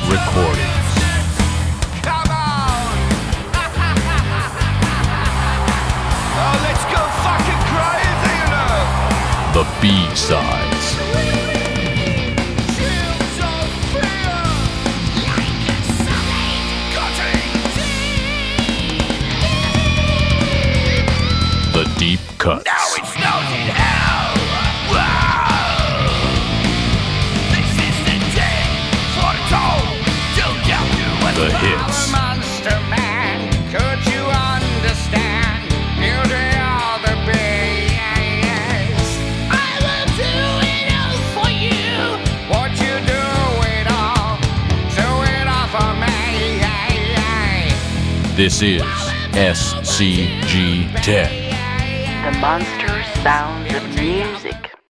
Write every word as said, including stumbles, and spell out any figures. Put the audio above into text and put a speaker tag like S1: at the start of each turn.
S1: Recordings.
S2: Come on! Oh, let's go fucking crazy, you know!
S1: The B-sides.
S2: Shields of fear! Like a solid cutting!
S1: The deep cuts.
S2: Now it snows in hell! Wow! This is the day foretold to get you as
S1: The
S2: power,
S1: hits.
S2: Monster Man. Could you understand? Beauty of the beast. I will do it all for you. What you do it all, do it all for me.
S1: This is S C G ten.
S3: The monster sounds of music.